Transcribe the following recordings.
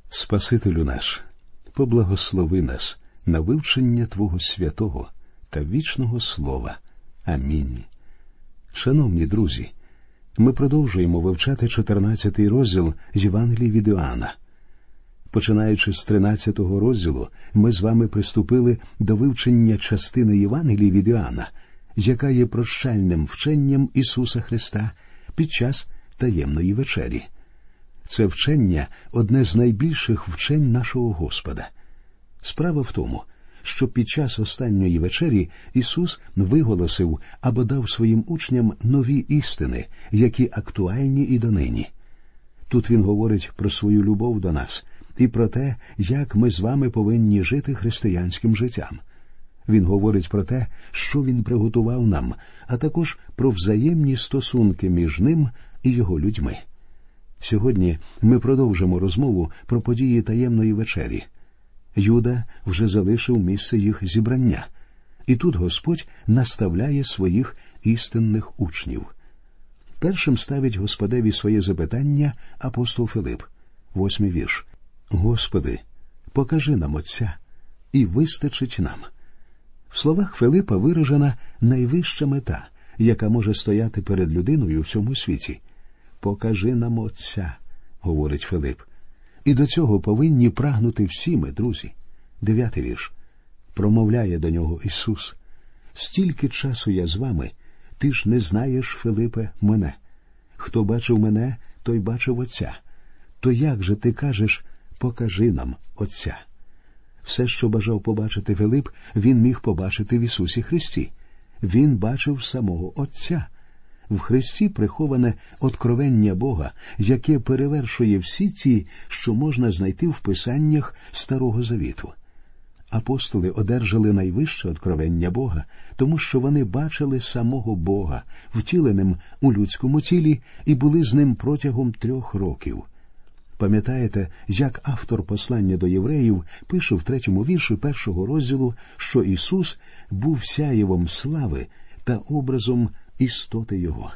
Спасителю наш, поблагослови нас на вивчення Твого святого та вічного слова. Амінь. Шановні друзі, ми продовжуємо вивчати 14-й розділ з Євангелії від Іоанна. Починаючи з 13-го розділу, ми з вами приступили до вивчення частини Євангелії від Іоанна, яка є прощальним вченням Ісуса Христа під час таємної вечері. Це вчення – одне з найбільших вчень нашого Господа. Справа в тому, що під час останньої вечері Ісус виголосив або дав своїм учням нові істини, які актуальні і донині. Тут Він говорить про свою любов до нас і про те, як ми з вами повинні жити християнським життям. Він говорить про те, що Він приготував нам, а також про взаємні стосунки між Ним і Його людьми. Сьогодні ми продовжимо розмову про події таємної вечері. Юда вже залишив місце їх зібрання. І тут Господь наставляє своїх істинних учнів. Першим ставить Господеві своє запитання апостол Филип. 8-й вірш. «Господи, покажи нам Отця, і вистачить нам». В словах Филипа виражена найвища мета, яка може стояти перед людиною в цьому світі. «Покажи нам Отця», – говорить Филип. І до цього повинні прагнути всі ми, друзі. 9-й вірш. Промовляє до нього Ісус. «Стільки часу я з вами, ти ж не знаєш, Филипе, мене. Хто бачив мене, той бачив Отця. То як же ти кажеш, покажи нам Отця?» Все, що бажав побачити Филип, він міг побачити в Ісусі Христі. Він бачив самого Отця. В Христі приховане откровення Бога, яке перевершує всі ті, що можна знайти в Писаннях Старого Завіту. Апостоли одержали найвище откровення Бога, тому що вони бачили самого Бога, втіленим у людському тілі, і були з Ним протягом 3 років. Пам'ятаєте, як автор послання до євреїв пише в 3-му вірші 1-го розділу, що Ісус був сяєвом слави та образом істоти Його.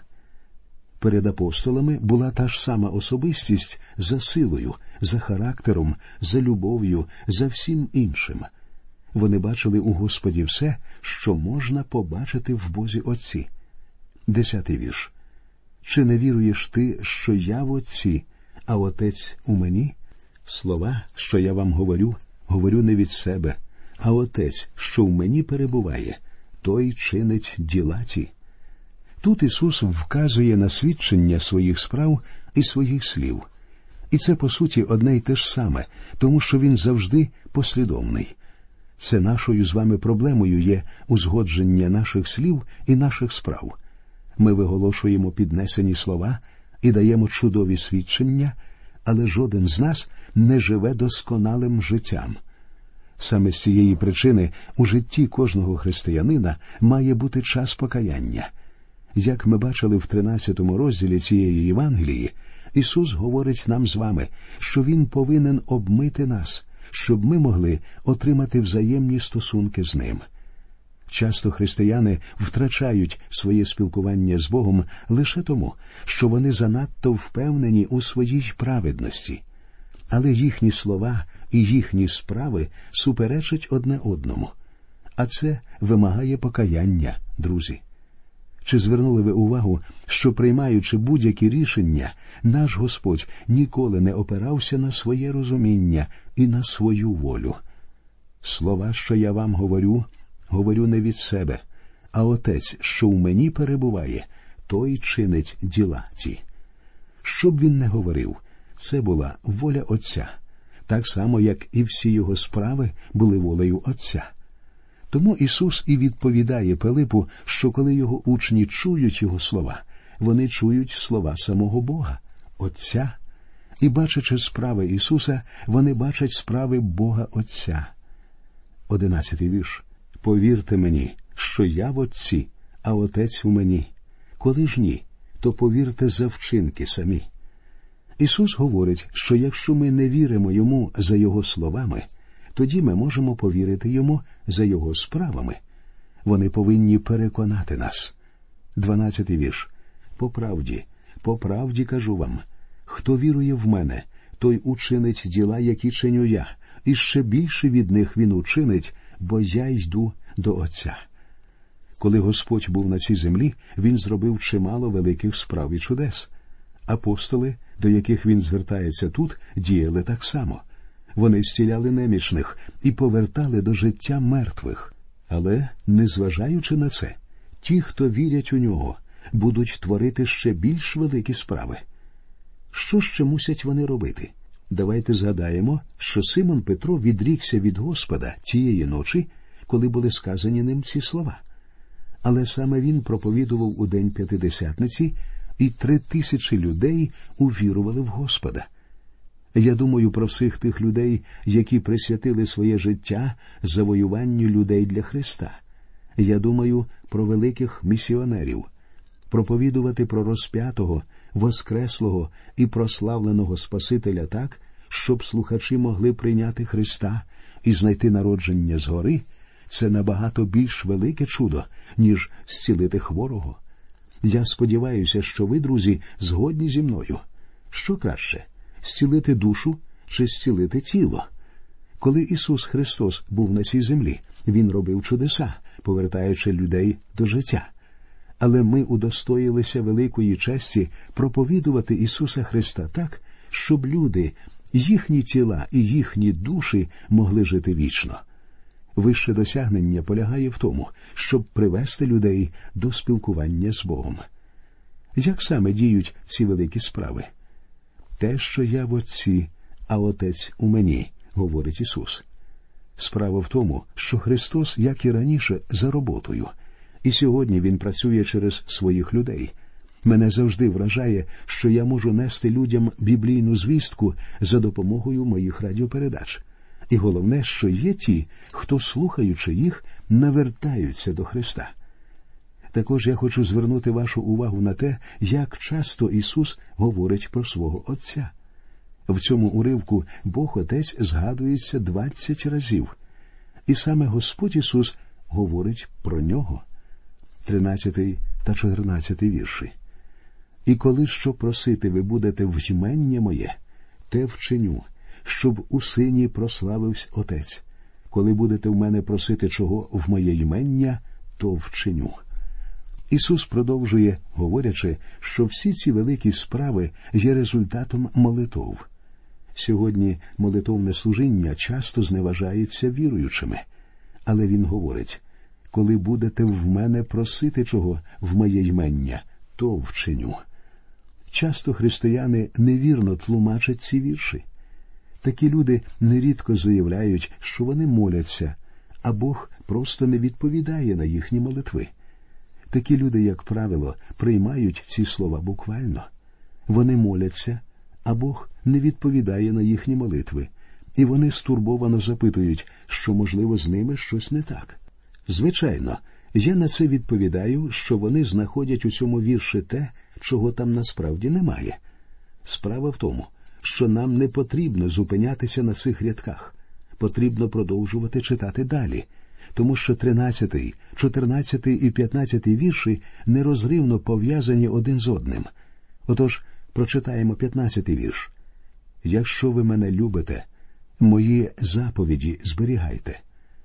Перед апостолами була та ж сама особистість за силою, за характером, за любов'ю, за всім іншим. Вони бачили у Господі все, що можна побачити в Бозі Отці. 10-й вірш. «Чи не віруєш ти, що я в Отці, а Отець у мені? Слова, що я вам говорю, говорю не від себе, а Отець, що в мені перебуває, той чинить діла ті». Тут Ісус вказує на свідчення своїх справ і своїх слів. І це, по суті, одне й те ж саме, тому що Він завжди послідовний. Це нашою з вами проблемою є узгодження наших слів і наших справ. Ми виголошуємо піднесені слова і даємо чудові свідчення, але жоден з нас не живе досконалим життям. Саме з цієї причини у житті кожного християнина має бути час покаяння. Як ми бачили в 13-му розділі цієї Євангелії, Ісус говорить нам з вами, що Він повинен обмити нас, щоб ми могли отримати взаємні стосунки з Ним. Часто християни втрачають своє спілкування з Богом лише тому, що вони занадто впевнені у своїй праведності. Але їхні слова і їхні справи суперечать одне одному. А це вимагає покаяння, друзі. Чи звернули ви увагу, що, приймаючи будь-які рішення, наш Господь ніколи не опирався на своє розуміння і на свою волю? «Слова, що я вам говорю, говорю не від себе, а Отець, що в мені перебуває, той чинить діла ті». Що б він не говорив, це була воля Отця, так само, як і всі його справи були волею Отця. Тому Ісус і відповідає Пилипу, що коли його учні чують його слова, вони чують слова самого Бога, Отця. І, бачачи справи Ісуса, вони бачать справи Бога Отця. 11-й вірш. «Повірте мені, що я в Отці, а Отець у мені. Коли ж ні, то повірте за вчинки самі». Ісус говорить, що якщо ми не віримо Йому за Його словами, тоді ми можемо повірити Йому за Його справами. Вони повинні переконати нас. 12-й вірш. По правді кажу вам, хто вірує в мене, той учинить діла, які чиню я, і ще більше від них він учинить, бо я йду до Отця». Коли Господь був на цій землі, він зробив чимало великих справ і чудес. Апостоли, до яких він звертається тут, діяли так само. Вони зціляли немічних і повертали до життя мертвих. Але, незважаючи на це, ті, хто вірять у нього, будуть творити ще більш великі справи. Що ще мусять вони робити? Давайте згадаємо, що Симон Петро відрікся від Господа тієї ночі, коли були сказані ним ці слова. Але саме він проповідував у день П'ятидесятниці, і 3000 людей увірували в Господа. Я думаю про всіх тих людей, які присвятили своє життя завоюванню людей для Христа. Я думаю про великих місіонерів. Проповідувати про розп'ятого, воскреслого і прославленого Спасителя так, щоб слухачі могли прийняти Христа і знайти народження згори – це набагато більш велике чудо, ніж зцілити хворого. Я сподіваюся, що ви, друзі, згодні зі мною. Що краще – зцілити душу чи зцілити тіло? Коли Ісус Христос був на цій землі, Він робив чудеса, повертаючи людей до життя. Але ми удостоїлися великої честі проповідувати Ісуса Христа так, щоб люди, їхні тіла і їхні душі могли жити вічно. Вище досягнення полягає в тому, щоб привести людей до спілкування з Богом. Як саме діють ці великі справи? «Те, що я в Отці, а Отець у мені», – говорить Ісус. Справа в тому, що Христос, як і раніше, за роботою. І сьогодні Він працює через своїх людей. Мене завжди вражає, що я можу нести людям біблійну звістку за допомогою моїх радіопередач. І головне, що є ті, хто, слухаючи їх, навертаються до Христа. Також я хочу звернути вашу увагу на те, як часто Ісус говорить про свого Отця. В цьому уривку Бог Отець згадується 20 разів. І саме Господь Ісус говорить про Нього. 13 та 14 вірші. «І коли що просити ви будете в імення моє, те вчиню, щоб у Сині прославився Отець. Коли будете в мене просити чого в моє імення, то вчиню». Ісус продовжує, говорячи, що всі ці великі справи є результатом молитов. Сьогодні молитовне служіння часто зневажається віруючими. Але Він говорить: «Коли будете в мене просити чого в моє імення, то вчиню». Часто християни невірно тлумачать ці вірші. Такі люди нерідко заявляють, що вони моляться, а Бог просто не відповідає на їхні молитви. Такі люди, як правило, приймають ці слова буквально. Вони моляться, а Бог не відповідає на їхні молитви. І вони стурбовано запитують, що, можливо, з ними щось не так. Звичайно, я на це відповідаю, що вони знаходять у цьому вірші те, чого там насправді немає. Справа в тому, що нам не потрібно зупинятися на цих рядках. Потрібно продовжувати читати далі, тому що 13, 14 і 15 вірші нерозривно пов'язані один з одним. Отож, прочитаємо 15 вірш. «Якщо ви мене любите, мої заповіді зберігайте».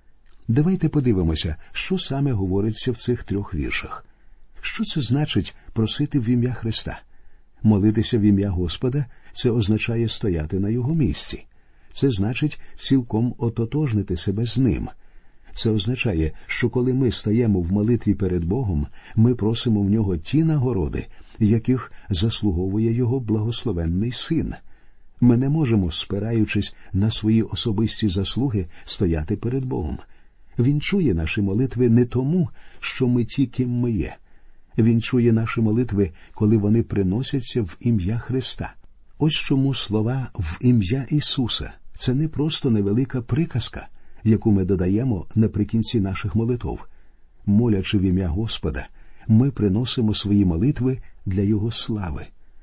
Давайте подивимося, що саме говориться в цих 3 віршах. Що це значить просити в ім'я Христа? Молитися в ім'я Господа – це означає стояти на Його місці. Це значить цілком ототожнити себе з Ним. Це означає, що коли ми стаємо в молитві перед Богом, ми просимо в Нього ті нагороди, яких заслуговує Його благословенний Син. Ми не можемо, спираючись на свої особисті заслуги, стояти перед Богом. Він чує наші молитви не тому, що ми ті, ким ми є. Він чує наші молитви, коли вони приносяться в ім'я Христа. Ось чому слова «в ім'я Ісуса» – це не просто невелика приказка, яку ми додаємо наприкінці наших молитв. Молячи в ім'я Господа, ми приносимо свої молитви для Його слави.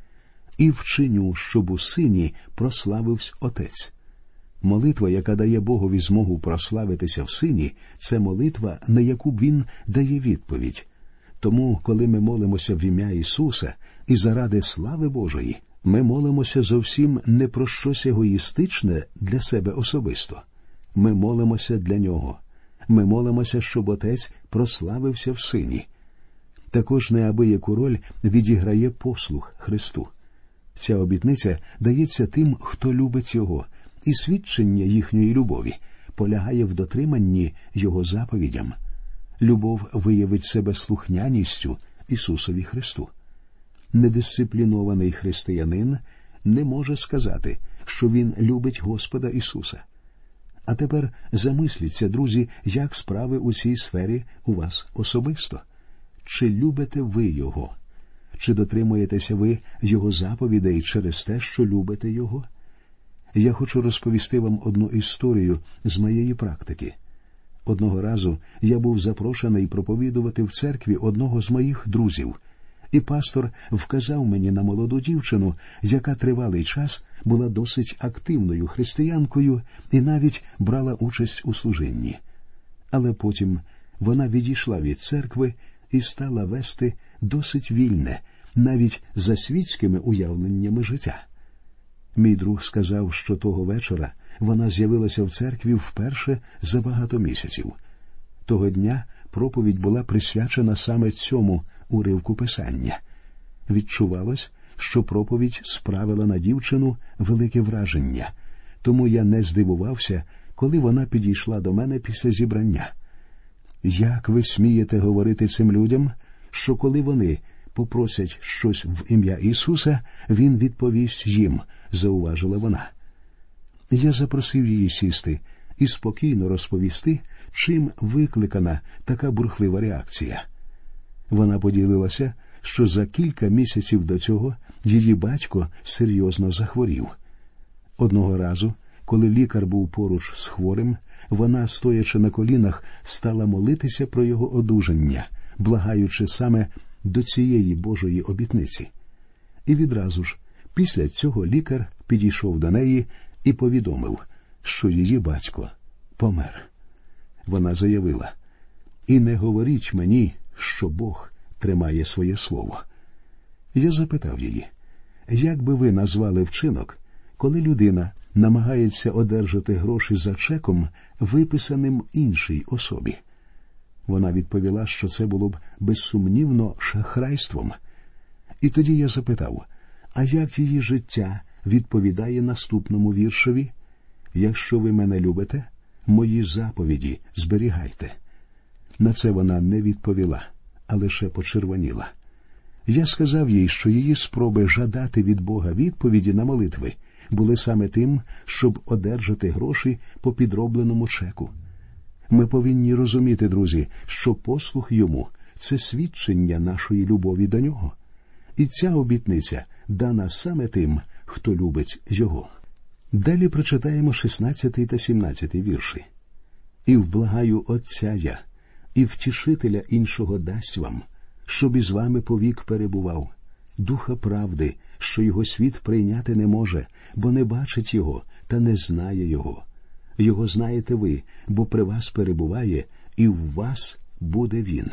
«І вчиню, щоб у Сині прославився Отець». Молитва, яка дає Богові змогу прославитися в Сині, це молитва, на яку Він дає відповідь. Тому, коли ми молимося в ім'я Ісуса і заради слави Божої, Ми молимося зовсім не про щось егоїстичне для себе особисто. Ми молимося для Нього. Ми молимося, щоб Отець прославився в Сині. Також неабияку роль відіграє послух Христу. Ця обітниця дається тим, хто любить Його, і свідчення їхньої любові полягає в дотриманні Його заповідям. Любов виявить себе слухняністю Ісусові Христу. Недисциплінований християнин не може сказати, що він любить Господа Ісуса. А тепер замисліться, друзі, як справи у цій сфері у вас особисто. Чи любите ви Його? Чи дотримуєтеся ви Його заповідей через те, що любите Його? Я хочу розповісти вам одну історію з моєї практики. Одного разу я був запрошений проповідувати в церкві одного з моїх друзів, і пастор вказав мені на молоду дівчину, яка тривалий час була досить активною християнкою і навіть брала участь у служінні. Але потім вона відійшла від церкви і стала вести досить вільне, навіть за світськими уявленнями життя. Мій друг сказав, що того вечора вона з'явилася в церкві вперше за багато місяців. Того дня проповідь була присвячена саме цьому уривку Писання. Відчувалось, що проповідь справила на дівчину велике враження, тому я не здивувався, коли вона підійшла до мене після зібрання. «Як ви смієте говорити цим людям, що коли вони попросять щось в ім'я Ісуса, Він відповість їм», – зауважила вона. Я запросив її сісти і спокійно розповісти, чим викликана така бурхлива реакція. Вона поділилася, що за кілька місяців до цього її батько серйозно захворів. Одного разу, коли лікар був поруч з хворим, вона, стоячи на колінах, стала молитися про його одужання, благаючи саме до цієї Божої обітниці. І відразу ж, після цього лікар підійшов до неї і повідомив, що її батько помер. Вона заявила: «І не говоріть мені, що Бог тримає своє слово». Я запитав її: «Як би ви назвали вчинок, коли людина намагається одержати гроші за чеком, виписаним іншій особі?» Вона відповіла, що це було б безсумнівно шахрайством. І тоді я запитав: «А як її життя відповідає наступному віршові? Якщо ви мене любите, мої заповіді зберігайте». На це вона не відповіла, а лише почервоніла. Я сказав їй, що її спроби жадати від Бога відповіді на молитви були саме тим, щоб одержати гроші по підробленому чеку. Ми повинні розуміти, друзі, що послух Йому – це свідчення нашої любові до Нього. І ця обітниця дана саме тим, хто любить Його. Далі прочитаємо 16 та 17 вірші. «І вблагаю Отця я, і втішителя іншого дасть вам, щоб із вами повік перебував, Духа правди, що його світ прийняти не може, бо не бачить його та не знає його. Його знаєте ви, бо при вас перебуває, і в вас буде він».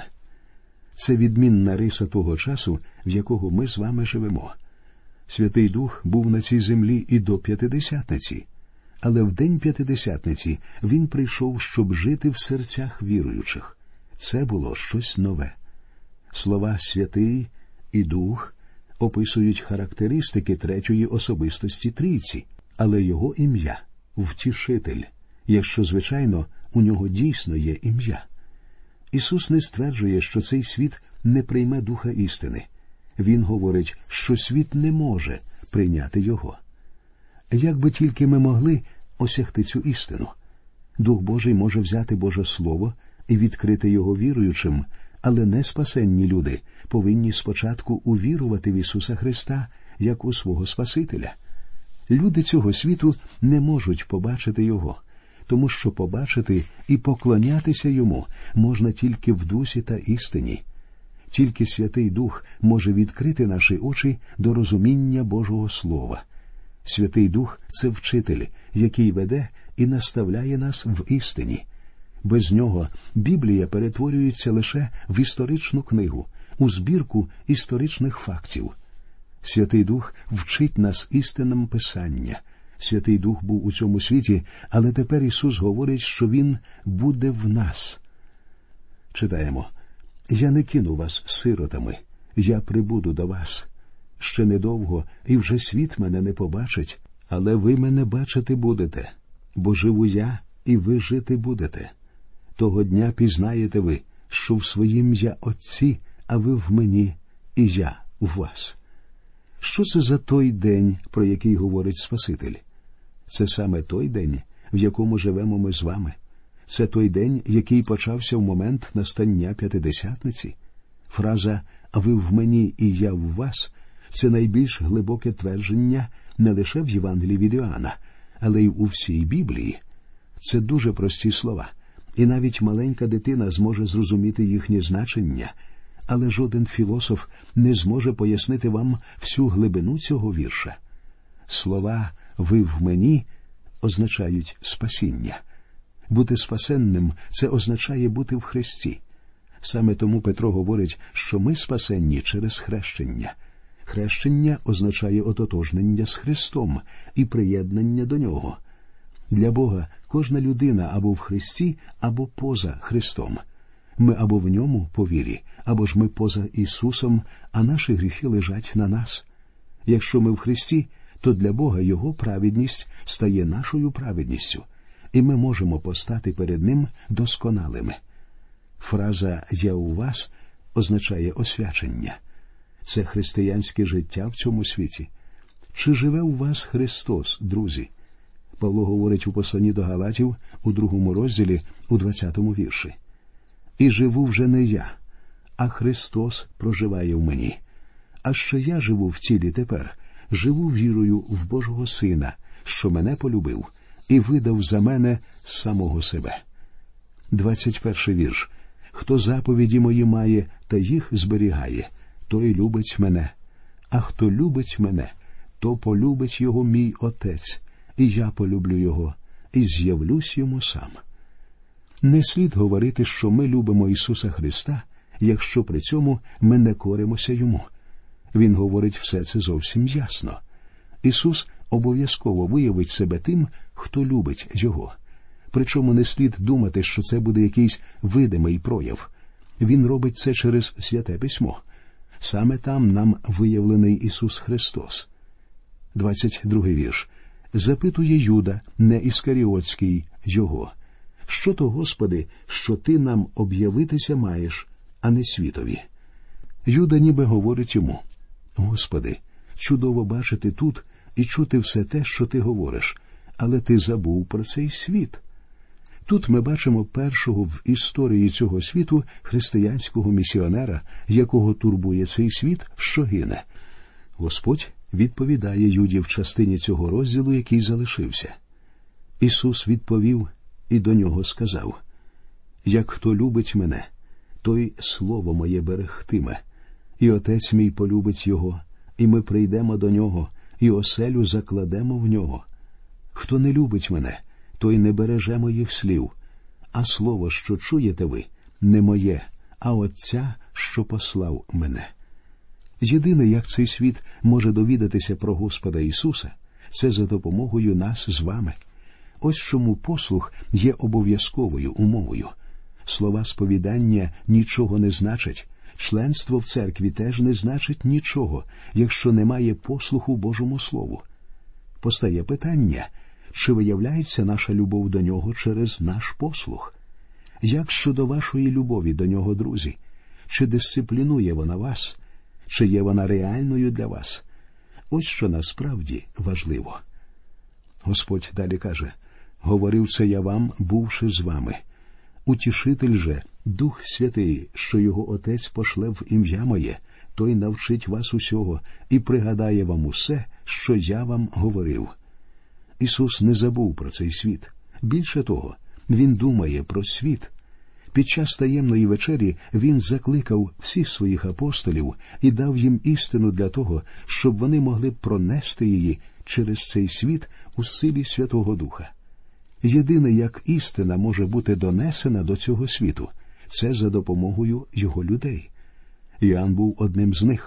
Це відмінна риса того часу, в якого ми з вами живемо. Святий Дух був на цій землі і до П'ятидесятниці, але в день П'ятидесятниці Він прийшов, щоб жити в серцях віруючих. Це було щось нове. Слова «святий» і «дух» описують характеристики третьої особистості Трійці, але Його ім'я – «втішитель», якщо, звичайно, у Нього дійсно є ім'я. Ісус не стверджує, що цей світ не прийме Духа істини. Він говорить, що світ не може прийняти Його. Як би тільки ми могли осягти цю істину? Дух Божий може взяти Боже Слово і відкрити його віруючим, але не спасенні люди повинні спочатку увірувати в Ісуса Христа як у свого Спасителя. Люди цього світу не можуть побачити Його, тому що побачити і поклонятися Йому можна тільки в дусі та істині. Тільки Святий Дух може відкрити наші очі до розуміння Божого Слова. Святий Дух – це вчитель, який веде і наставляє нас в істині. Без нього Біблія перетворюється лише в історичну книгу, у збірку історичних фактів. Святий Дух вчить нас істинам Писання. Святий Дух був у цьому світі, але тепер Ісус говорить, що Він буде в нас. Читаємо. «Я не кину вас сиротами, я прибуду до вас. Ще недовго, і вже світ мене не побачить, але ви мене бачити будете, бо живу я, і ви жити будете. Того дня пізнаєте ви, що в своїм я Отці, а ви в мені, і я в вас». Що це за той день, про який говорить Спаситель? Це саме той день, в якому живемо ми з вами. Це той день, який почався в момент настання П'ятидесятниці. Фраза «ви в мені і я в вас» – це найбільш глибоке твердження не лише в Євангелії від Іоанна, але й у всій Біблії. Це дуже прості слова, і навіть маленька дитина зможе зрозуміти їхнє значення, але жоден філософ не зможе пояснити вам всю глибину цього вірша. Слова «ви в мені» означають спасіння. Бути спасенним – це означає бути в Христі. Саме тому Петро говорить, що ми спасенні через хрещення. Хрещення означає ототожнення з Христом і приєднання до Нього. Для Бога кожна людина або в Христі, або поза Христом. Ми або в Ньому по вірі, або ж ми поза Ісусом, а наші гріхи лежать на нас. Якщо ми в Христі, то для Бога Його праведність стає нашою праведністю, і ми можемо постати перед Ним досконалими. Фраза «я у вас» означає освячення. Це християнське життя в цьому світі. Чи живе у вас Христос, друзі? Павло говорить у посланні до Галатів у 2 розділі, у 20 вірші. «І живу вже не я, а Христос проживає в мені. А що я живу в тілі тепер, живу вірою в Божого Сина, що мене полюбив і видав за мене самого себе». 21 вірш. «Хто заповіді мої має та їх зберігає, той любить мене. А хто любить мене, то полюбить його мій Отець, і я полюблю його, і з'явлюсь йому сам». Не слід говорити, що ми любимо Ісуса Христа, якщо при цьому ми не коримося Йому. Він говорить все це зовсім ясно. Ісус обов'язково виявить себе тим, хто любить Його. Причому не слід думати, що це буде якийсь видимий прояв. Він робить це через Святе Письмо. Саме там нам виявлений Ісус Христос. 22 вірш. «Запитує Юда, не Іскаріотський, Його. Що то, Господи, що Ти нам об'явитися маєш, а не світові?» Юда ніби говорить йому: «Господи, чудово бачити тут і чути все те, що Ти говориш, але Ти забув про цей світ». Тут ми бачимо першого в історії цього світу християнського місіонера, якого турбує цей світ, що гине. Господь відповідає Юді в частині цього розділу, який залишився. Ісус відповів і до нього сказав: «Як хто любить мене, той слово моє берегтиме, і Отець мій полюбить його, і ми прийдемо до нього, і оселю закладемо в нього. Хто не любить мене, той не береже моїх слів, а слово, що чуєте ви, не моє, а Отця, що послав мене». Єдине, як цей світ може довідатися про Господа Ісуса, це за допомогою нас з вами. Ось чому послух є обов'язковою умовою. Слова сповідання нічого не значать, членство в церкві теж не значить нічого, якщо немає послуху Божому Слову. Постає питання, чи виявляється наша любов до Нього через наш послух? Як щодо вашої любові до Нього, друзі? Чи дисциплінує вона вас? Чи є вона реальною для вас? Ось що насправді важливо. Господь далі каже: «Говорив це я вам, бувши з вами. Утішитель же, Дух Святий, що його Отець пошле в ім'я моє, той навчить вас усього і пригадає вам усе, що я вам говорив». Ісус не забув про цей світ. Більше того, Він думає про світ. Під час таємної вечері Він закликав всіх своїх апостолів і дав їм істину для того, щоб вони могли пронести її через цей світ у силі Святого Духа. Єдине, як істина може бути донесена до цього світу, це за допомогою його людей. Іоанн був одним з них.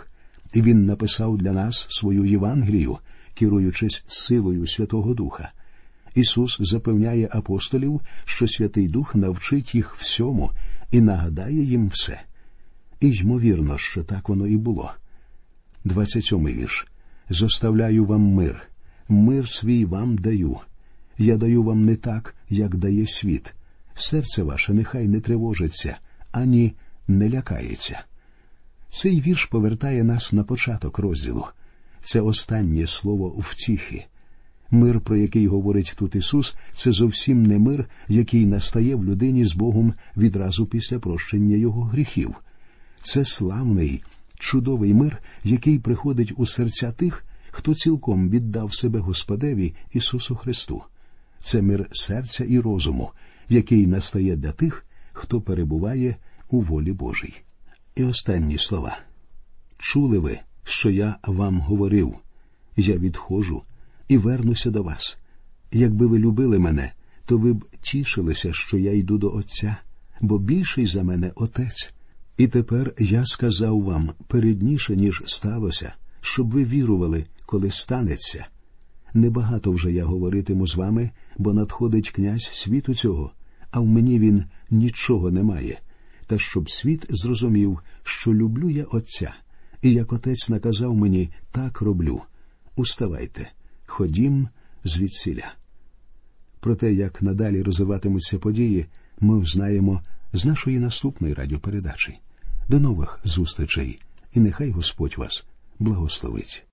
І Він написав для нас свою Євангелію, керуючись силою Святого Духа. Ісус запевняє апостолів, що Святий Дух навчить їх всьому і нагадає їм все. І ймовірно, що так воно і було. 27-й вірш. «Зоставляю вам мир, мир свій вам даю. Я даю вам не так, як дає світ. Серце ваше нехай не тривожиться, ані не лякається». Цей вірш повертає нас на початок розділу. Це останнє слово втіхи. Мир, про який говорить тут Ісус, це зовсім не мир, який настає в людині з Богом відразу після прощення його гріхів. Це славний, чудовий мир, який приходить у серця тих, хто цілком віддав себе Господеві Ісусу Христу. Це мир серця і розуму, який настає для тих, хто перебуває у волі Божій. І останні слова. «Чули ви, що я вам говорив? Я відходжу і вернуся до вас. Якби ви любили мене, то ви б тішилися, що я йду до Отця, бо більший за мене Отець. І тепер я сказав вам передніше, ніж сталося, щоб ви вірували, коли станеться. Небагато вже я говоритиму з вами, бо надходить князь світу цього, а в мені він нічого не має. Та щоб світ зрозумів, що люблю я Отця, і як Отець наказав мені, так роблю. Уставайте, ходім звідсіля». Про те, як надалі розвиватимуться події, ми взнаємо з нашої наступної радіопередачі. До нових зустрічей, і нехай Господь вас благословить.